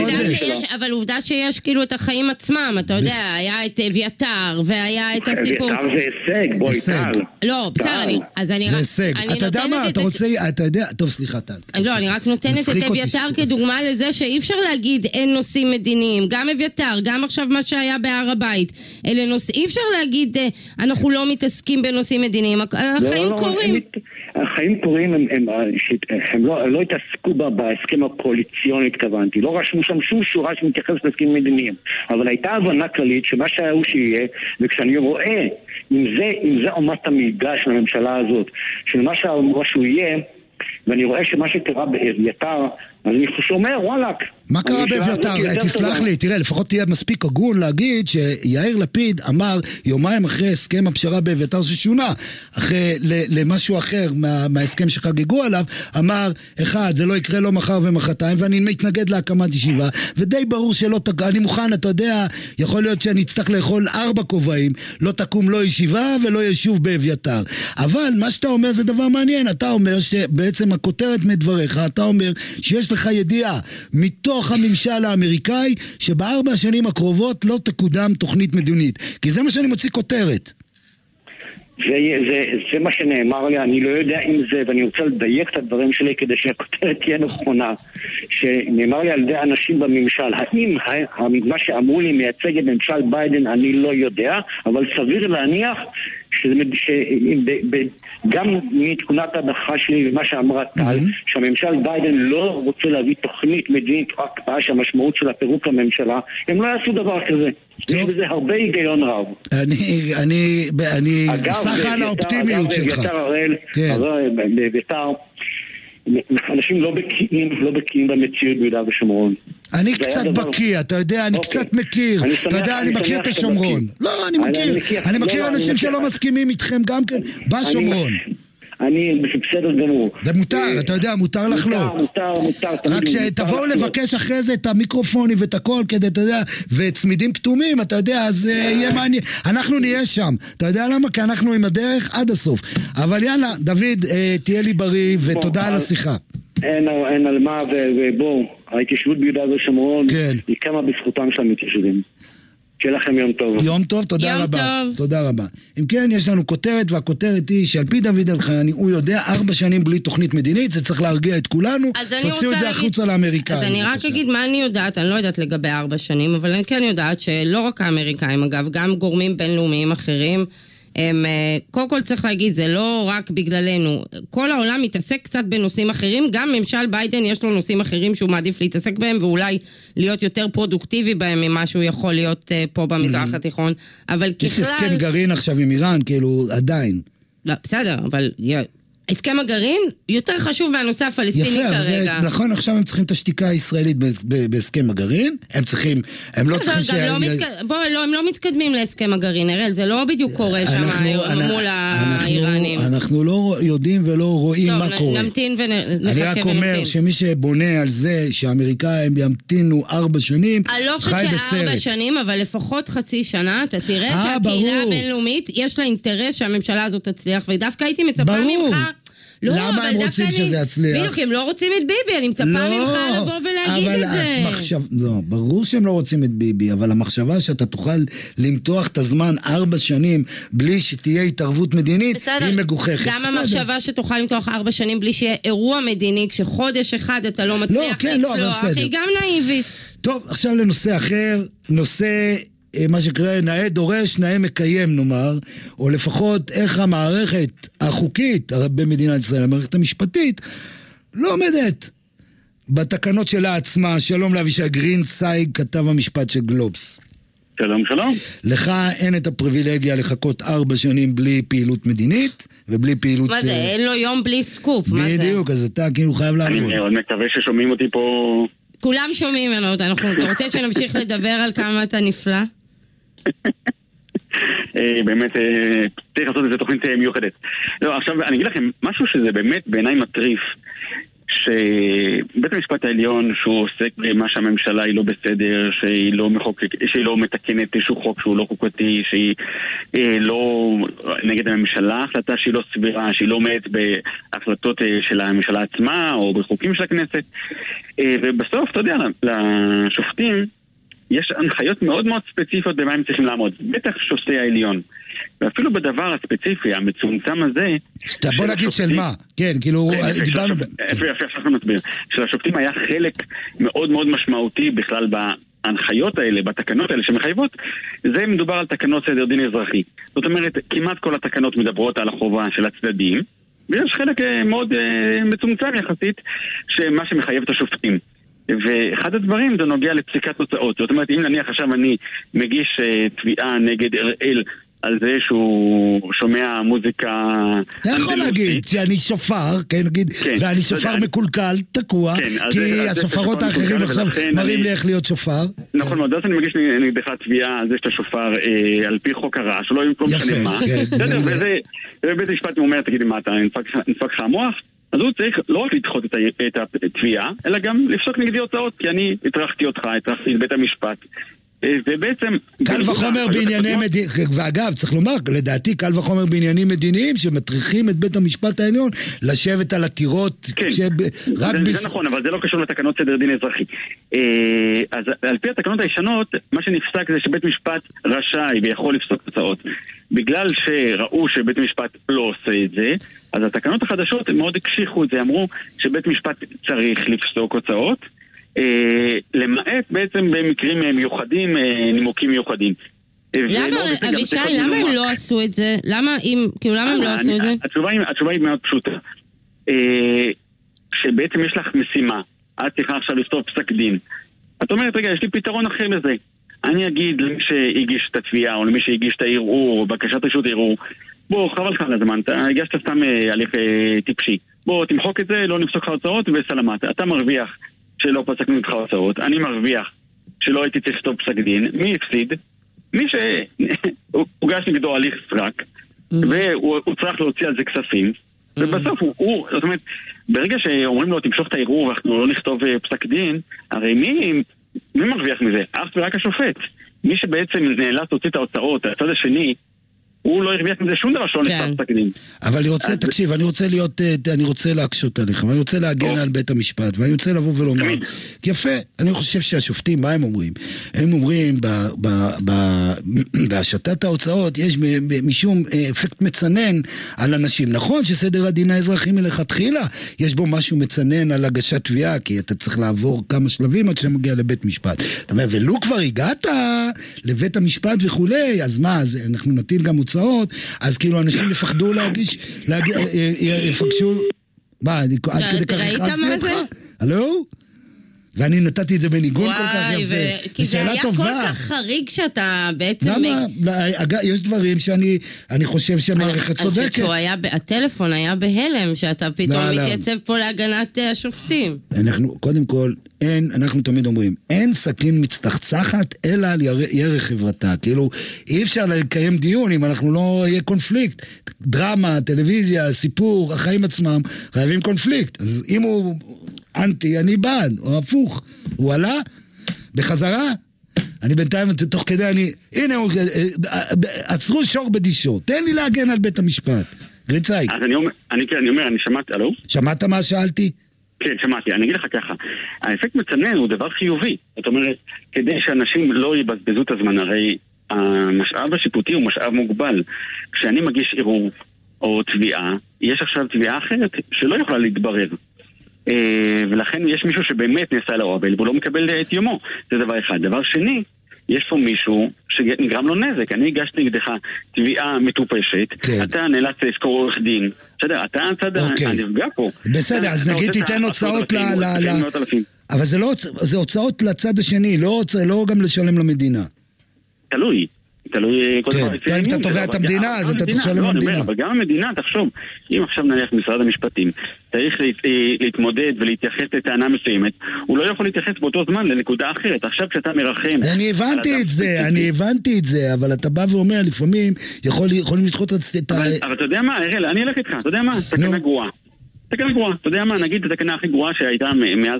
אבל עובדה שיש כאילו את החיים עצמם, אתה יודע, היה את אביתר, והיה את הסיפור. אביתר זה הישג, בואי טל. לא, בסדר, אז אני רק... זה הישג. אתה יודע מה, אתה רוצה, אתה יודע, טוב סליחה טל. לא, אני רק נותנת את אביתר כדוגמה לזה שאי אפשר להגיד אין נושאים מדיניים, גם אביתר, גם עכשיו מה שהיה בהר הבית, אלה נושאים, אי אפשר להגיד אנחנו לא מתעסקים בנושאים מדיניים, החיים קורים. החיים קורים, הם, הם, הם לא, לא התעסקו בהסכם הקואליציוני, התכוונתי, לא רשמו שם שום שורה שמתייחס להסכמים מדיניים, אבל הייתה הבנה כללית שמה שהיה הוא שיהיה, וכשאני רואה אם זה, אם זה עומת המידע של הממשלה הזאת, של מה שהוא יהיה, ואני רואה שמה שקרה באביתר, אז אני שומע, וואלק. מה קרה באביתר? תסלח לי, תראה, לפחות תהיה מספיק הגון להגיד שיאיר לפיד אמר יומיים אחרי הסכם הפשרה באביתר ששונה, אחרי למשהו אחר מההסכם שחגגו עליו, אמר, אחד, זה לא יקרה לא מחר ומחרתיים, ואני מתנגד להקמת ישיבה, ודי ברור שלא תקום, אני מוכן, אתה יודע, יכול להיות שאני אצטרך לאכול ארבע כובעים, לא תקום לא ישיבה ולא ישוב באביתר. אבל מה שאתה אומר זה דבר מעניין, אתה אומר שבעצם הכותרת מדבריך, אתה אומר שיש לך ידיעה מתוך הממשל האמריקאי שבארבע השנים הקרובות לא תקודם תוכנית מדינית, כי זה מה שאני מוציא כותרת. זה, זה, זה מה שנאמר לי, אני לא יודע אם זה, ואני רוצה לדייק את הדברים שלי כדי שהכותרת תהיה נכונה, שנאמר לי על ידי אנשים בממשל, האם מה שאמרו לי מייצג את ממשל ביידן אני לא יודע, אבל סביר להניח שגם מתכונת הדחה שלי ומה שאמרה טל, שהממשל ביידן לא רוצה להביא תוכנית מדינית הקפאה שהמשמעות של הפירוק הממשלה, הם לא יעשו דבר כזה. יש בזה הרבה היגיון רב. אני, אני, אני סך על האופטימיות שלך. אגב, הראל, ביתר, אנשים לא בקיאים, לא בקיאים במציאות ביהודה ושומרון. אני קצת בקיא, אתה יודע, אני קצת מכיר. אתה יודע, אני מכיר את השומרון. לא, אני מכיר. אני מכיר אנשים שלא מסכימים איתכם גם כן בשומרון. אני בסדר גמור. זה מותר, אתה יודע, מותר לחלוק. מותר, מותר, מותר. רק שתבואו לבקש אחרי זה את המיקרופונים ואת הכל, כדי, אתה יודע, וצמידים כתומים, אתה יודע, אז יהיה מעניין. אנחנו נהיה שם. אתה יודע למה? כי אנחנו עם הדרך עד הסוף. אבל יאללה, דוד, תהיה לי בריא, ותודה על השיחה. אין על מה, ובואו, ההתיישבות ביהודה ושומרון היא כמה בזכותם של המתיישבים. שיהיה לכם יום טוב. יום טוב, תודה רבה. תודה רבה. אם כן, יש לנו כותרת, והכותרת היא שעל פי דוד אלחייני, הוא יודע ארבע שנים בלי תוכנית מדינית, זה צריך להרגיע את כולנו, תוציאו את זה החוצה לאמריקאים. אז אני רק אגיד מה אני יודעת, אני לא יודעת לגבי ארבע שנים, אבל אני כן יודעת שלא רק האמריקאים, אגב, גם גורמים בינלאומיים אחרים, הם, קודם כל צריך להגיד, זה לא רק בגללנו, כל העולם מתעסק קצת בנושאים אחרים, גם ממשל ביידן יש לו נושאים אחרים שהוא מעדיף להתעסק בהם, ואולי להיות יותר פרודוקטיבי בהם ממה שהוא יכול להיות פה במזרח התיכון, אבל ככלל... יש הסכם גרעין עכשיו עם איראן, כאילו, עדיין. לא, בסדר, אבל... הסכם הגרעין יותר חשוב מהנושא הפלסטיני כרגע. יפה, נכון, עכשיו הם צריכים את השתיקה הישראלית בהסכם הגרעין, הם צריכים, הם לא צריכים ש... בואו, הם לא מתקדמים להסכם הגרעין, הראל, זה לא בדיוק קורה שם מול האיראנים. אנחנו לא יודעים ולא רואים מה קורה. טוב, נמתין ונחכה ונמתין. אני רק אומר שמי שבונה על זה שהאמריקאים ימתינו ארבע שנים, חי בסרט. לא חושב שארבע שנים, אבל לפחות חצי שנה, אתה תראה שהקהילה הבינלאומית, יש לה אינטרס שהממשלה הזאת תצליח, ודווקא הייתי מצפה ממך לא, למה הם רוצים אני... שזה יצליח? בדיוק, הם לא רוצים את ביבי, אני מצפה לא, ממך לבוא ולהגיד את זה. המחשב... לא, ברור שהם לא רוצים את ביבי, אבל המחשבה שאתה תוכל למתוח את הזמן ארבע שנים בלי שתהיה התערבות מדינית, בסדר, היא מגוחכת. גם בסדר. המחשבה שתוכל למתוח ארבע שנים בלי שיהיה אירוע מדיני, כשחודש אחד אתה לא מצליח לא, כן, לצלוח, לא, היא גם נאיבית. טוב, עכשיו לנושא אחר, נושא... מה שקרה, נאה דורש, נאה מקיים, נאמר, או לפחות איך המערכת החוקית במדינת ישראל, המערכת המשפטית, לא עומדת בתקנות שלה עצמה. שלום לאבישי גרינסייג, כתב המשפט של גלובס. שלום, שלום. לך אין את הפריבילגיה לחכות ארבע שנים בלי פעילות מדינית, ובלי פעילות... מה זה? אין לו יום בלי סקופ, מה זה? בדיוק, אז אתה כאילו חייב לעבוד. אני מאוד מקווה ששומעים אותי פה... כולם שומעים ממנו, אתה רוצה שנמשיך לדבר על כמה אתה נפלא? באמת צריך לעשות איזה תוכנית מיוחדת. לא, עכשיו אני אגיד לכם משהו שזה באמת בעיניי מטריף, שבית המשפט העליון שהוא עוסק במה שהממשלה היא לא בסדר, שהיא לא מחוקק, שהיא לא מתקנת איזשהו חוק שהוא לא חוקתי, שהיא לא נגד הממשלה, החלטה שהיא לא סבירה, שהיא לא עומדת בהחלטות של הממשלה עצמה או בחוקים של הכנסת, ובסוף אתה יודע, לשופטים יש הנחיות מאוד מאוד ספציפיות במה הם צריכים לעמוד, בטח שופטי העליון. ואפילו בדבר הספציפי, המצומצם הזה... בוא נגיד של מה, כן, כאילו... איפה יפה, עכשיו נסביר. שלשופטים היה חלק מאוד מאוד משמעותי בכלל בהנחיות האלה, בתקנות האלה שמחייבות, זה מדובר על תקנות סדר דין אזרחי. זאת אומרת, כמעט כל התקנות מדברות על החובה של הצדדים, ויש חלק מאוד מצומצם יחסית, שמה שמחייב את השופטים. ואחד הדברים זה נוגע לפסיקת תוצאות. זאת אומרת, אם נניח עכשיו אני מגיש uh, תביעה נגד הראל על זה שהוא שומע מוזיקה... אתה יכול להגיד שאני שופר, כן, נגיד, כן, ואני שופר מקולקל, תקוע, כן, כי אז השופרות האחרים עכשיו מראים אני... לי איך להיות שופר. נכון מאוד, אז אני מגיש נגדך תביעה על זה שאתה שופר אה, על פי חוק הרעש, לא במקום משנה מה. בסדר, וזה, ובית המשפט אומר, תגידי מה, אתה נדפק לך המוח? אז הוא צריך לא רק לדחות את התביעה, אלא גם לפסוק נגדי הוצאות, כי אני הטרחתי אותך, הטרחתי את בית המשפט. ובעצם... קל וחומר בענייני מדיניים, ואגב, צריך לומר, לדעתי קל וחומר בעניינים מדיניים שמטריחים את בית המשפט העליון לשבת על עתירות. כן, זה נכון, אבל זה לא קשור לתקנות סדר דין אזרחי. אז על פי התקנות הישנות, מה שנפסק זה שבית משפט רשאי ויכול לפסוק תוצאות. בגלל שראו שבית משפט לא עושה את זה, אז התקנות החדשות מאוד הקשיחו את זה, אמרו שבית משפט צריך לפסוק הוצאות, למעט בעצם במקרים מיוחדים, נימוקים מיוחדים. למה, אבישי, למה הם לא עשו את זה? למה, אם, כאילו, למה הם לא עשו את זה? התשובה היא מאוד פשוטה. שבעצם יש לך משימה, את צריכה עכשיו לכתוב פסק דין. את אומרת, רגע, יש לי פתרון אחר לזה. אני אגיד למי שהגיש את התביעה, או למי שהגיש את הערעור, או בקשת רשות הערעור, בוא, חבל לך על הזמן, אתה הגשת סתם הליך טיפשי. בוא, תמחוק את זה, לא נפסוק לך הוצאות וסלמת. אתה מרוויח שלא פסקנו לך הוצאות, אני מרוויח שלא הייתי צריך לכתוב פסק דין. מי הפסיד? מי שהוגש נגדו הליך סרק, והוא צריך להוציא על זה כספים, ובסוף הוא, זאת אומרת, ברגע שאומרים לו תמשוך את הערעור ואנחנו לא נכתוב פסק דין, הרי מי, מי מרוויח מזה? אף ורק השופט. מי שבעצם נאלץ להוציא את ההוצאות, הצד השני, הוא לא הרוויח מזה שום דבר שלא נכתב פסק דין. אבל אני רוצה, תקשיב, אני רוצה להיות, אני רוצה להקשות עליך, ואני רוצה להגן על בית המשפט, ואני רוצה לבוא ולומר, יפה, אני חושב שהשופטים, מה הם אומרים? הם אומרים, בהשתת ההוצאות, יש משום אפקט מצנן על אנשים. נכון שסדר הדין האזרחי מלכתחילה, יש בו משהו מצנן על הגשת תביעה, כי אתה צריך לעבור כמה שלבים עד שמגיע לבית משפט. זאת אומרת, ולו כבר הגעת לבית המשפט וכולי, אז מה, אז אנחנו נטיל גם הוצאות, אז כאילו אנשים יפחדו להגיש, יפגשו, מה, עד כדי כך הכרסתי אותך? הלו? ואני נתתי את זה בניגון כל כך יפה. כי זה היה כל כך חריג שאתה בעצם... למה? יש דברים שאני חושב שהמערכת צודקת. הטלפון היה בהלם, שאתה פתאום מתייצב פה להגנת השופטים. אנחנו, קודם כל, אין, אנחנו תמיד אומרים, אין סכין מצטחצחת, אלא על ירך חברתה. כאילו, אי אפשר לקיים דיון אם אנחנו לא יהיה קונפליקט. דרמה, טלוויזיה, סיפור, החיים עצמם, חייבים קונפליקט. אז אם הוא... אנטי, אני בעד, או הפוך. הוא עלה, בחזרה, אני בינתיים, תוך כדי אני, הנה, עצרו שור בדישו, תן לי להגן על בית המשפט. גריצאי. אז אני אומר, אני, אני אומר, אני שמעתי, אלו? שמעת מה שאלתי? כן, שמעתי, אני אגיד לך ככה, האפקט מצנן הוא דבר חיובי, זאת אומרת, כדי שאנשים לא יבזבזו את הזמן, הרי המשאב השיפוטי הוא משאב מוגבל. כשאני מגיש ערעור או תביעה, יש עכשיו תביעה אחרת שלא יכולה להתברר. ולכן יש מישהו שבאמת נעשה לו עוול והוא לא מקבל את יומו. זה דבר אחד. דבר שני, יש פה מישהו שנגרם לו נזק. אני הגשתי נגדך תביעה מטופשת, אתה נאלץ לזכור עורך דין, בסדר, אתה הצד הנפגע פה. בסדר, אז נגיד תיתן הוצאות ל... אבל זה הוצאות לצד השני, לא גם לשלם למדינה. תלוי. תלוי, כן, אם אתה תובע את המדינה, אז אתה צריך לשלם למדינה. אבל גם המדינה, תחשוב, אם עכשיו נניח משרד המשפטים צריך להתמודד ולהתייחס לטענה מסוימת, הוא לא יכול להתייחס באותו זמן לנקודה אחרת. עכשיו כשאתה מרחם... אני הבנתי את זה, אני הבנתי את זה, אבל אתה בא ואומר, לפעמים יכולים לדחות את ה... אבל אתה יודע מה, אראל, אני אלך איתך, אתה יודע מה, תקנה גרועה. תקנה גרועה, אתה יודע מה, נגיד את התקנה הכי גרועה שהייתה מאז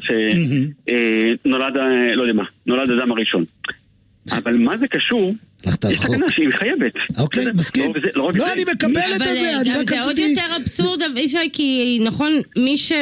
שנולד, לא יודע מה, נולד אדם הראשון. אבל מה זה קשור? יש תקנה שהיא חייבת. אוקיי, מסכים. לא, אני מקבל את זה. אבל זה עוד יותר אבסורד, אבישי, כי נכון, מי ש...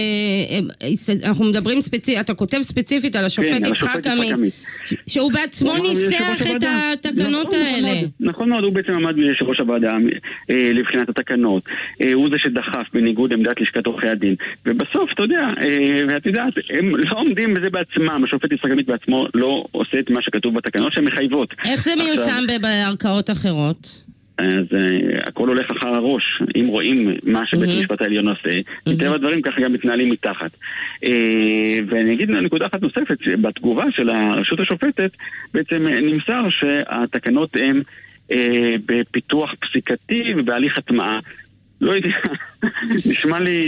אנחנו מדברים ספציפית, אתה כותב ספציפית על השופט יצחק עמית, שהוא בעצמו ניסח את התקנות האלה. נכון מאוד, הוא בעצם עמד ביושב ראש הוועדה לבחינת התקנות. הוא זה שדחף בניגוד עמדת לשכת עורכי הדין. ובסוף, אתה יודע, ואת יודעת, הם לא עומדים בזה בעצמם. השופט יצחק עמית בעצמו לא עושה את מה שכתוב בתקנות שהן מחייבות. איך זה מיושם בערכאות אחרות? אז הכל הולך אחר הראש. אם רואים מה שבית המשפט העליון עושה, מטבע הדברים ככה גם מתנהלים מתחת. ואני אגיד נקודה אחת נוספת, בתגובה של הרשות השופטת בעצם נמסר שהתקנות הן בפיתוח פסיקתי ובהליך הטמעה. לא יודע, נשמע לי...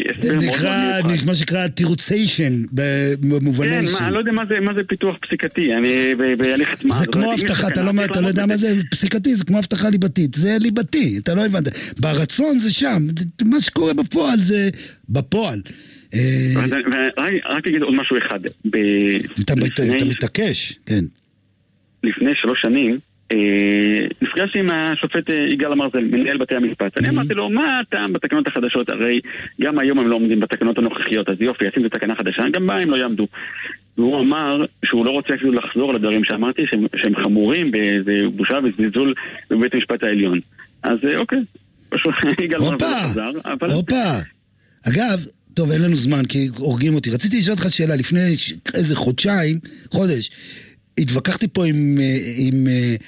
נשמע שקרא תירוציישן במובני כן, מה, לא יודע מה זה פיתוח פסיקתי, אני בהליך הטמעה. זה כמו הבטחה, אתה לא יודע מה זה פסיקתי, זה כמו הבטחה ליבתית, זה ליבתי, אתה לא הבנת. ברצון זה שם, מה שקורה בפועל זה בפועל. רק אגיד עוד משהו אחד. אתה מתעקש, כן. לפני שלוש שנים, נפגשתי עם השופט יגאל אמרזל, מנהל בתי המשפט. אני אמרתי לו, מה הטעם בתקנות החדשות? הרי גם היום הם לא עומדים בתקנות הנוכחיות, אז יופי, ישים את התקנה חדשה, גם בה הם לא יעמדו. והוא אמר שהוא לא רוצה אפילו לחזור לדברים שאמרתי, שהם חמורים באיזה בושה וזלזול בבית המשפט העליון. אז אוקיי, פשוט יגאל אמרזל חזר. הופה, אגב, טוב, אין לנו זמן, כי הורגים אותי. רציתי לשאול אותך שאלה, לפני איזה חודשיים, חודש, התווכחתי פה עם, עם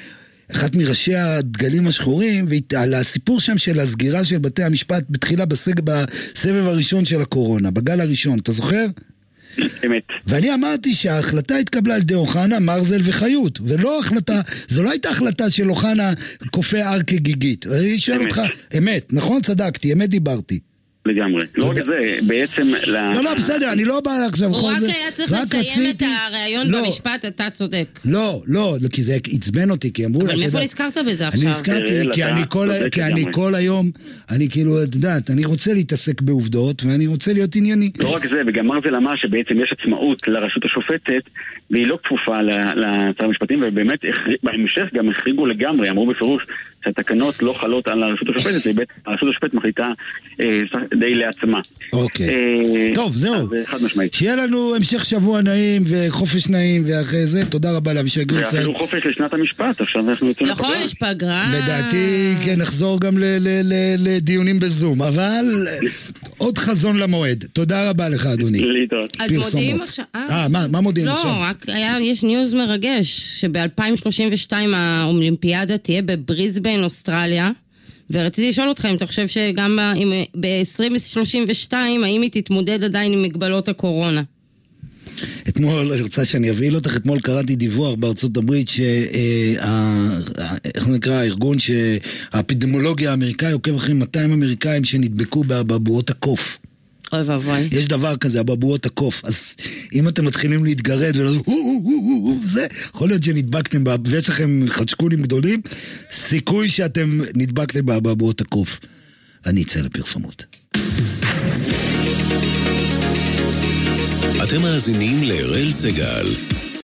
אחת מראשי הדגלים השחורים, על הסיפור שם של הסגירה של בתי המשפט, בתחילה בסג, בסבב הראשון של הקורונה, בגל הראשון, אתה זוכר? אמת. ואני אמרתי שההחלטה התקבלה על ידי אוחנה, מרזל וחיות, ולא החלטה, זו לא הייתה החלטה של אוחנה קופא הר כגיגית. אני שואל אותך, אמת, נכון? צדקתי, אמת דיברתי. לגמרי. לא רק זה, בעצם... לא, לא, בסדר, אני לא בא עכשיו... הוא רק היה צריך לסיים את הרעיון במשפט, אתה צודק. לא, לא, כי זה עצבן אותי, כי אמרו... אבל מאיפה נזכרת בזה עכשיו? אני נזכרתי, כי אני כל היום, אני כאילו, את יודעת, אני רוצה להתעסק בעובדות, ואני רוצה להיות ענייני. לא רק זה, וגם מרזל אמר שבעצם יש עצמאות לרשות השופטת, והיא לא כפופה לשר המשפטים, ובאמת, בהמשך גם החריגו לגמרי, אמרו בפירוש שהתקנות לא חלות על הרשות השופטת, ובאמת הרשות השופטת מחליטה די לעצמה. אוקיי. טוב, זהו. חד משמעית. שיהיה לנו המשך שבוע נעים וחופש נעים, ואחרי זה, תודה רבה לאבישי גרינצייג. ואפילו חופש לשנת המשפט, עכשיו אנחנו יוצאים לפגרה. נכון, יש פגרה. לדעתי, כן, נחזור גם לדיונים בזום, אבל עוד חזון למועד. תודה רבה לך, אדוני. להתראות. אז מודיעים עכשיו... אה, מה מודיעים עכשיו? לא, רק יש ניוז מרגש, שב-אלפיים שלושים ושתיים האולימפיאדה תהיה בבריסביין, אוסטרליה, ורציתי לשאול אותך אם אתה חושב שגם ב-עשרים שלושים ושתיים, האם היא תתמודד עדיין עם מגבלות הקורונה? אתמול, אני רוצה שאני אבהיל אותך, אתמול קראתי דיווח בארצות הברית, ש... איך נקרא, הארגון שהאפידמיולוגיה האמריקאי עוקב אחרי מאתיים אמריקאים שנדבקו באבעבועות הקוף. אוי ואבוי. יש דבר כזה, אבעבועות הקוף. אז אם אתם מתחילים להתגרד ולא זה, יכול להיות שנדבקתם ויש לכם חדשקולים גדולים, סיכוי שאתם נדבקתם באבעבועות הקוף. אני אצא לפרסומות. אתם מאזינים לאראל סגל.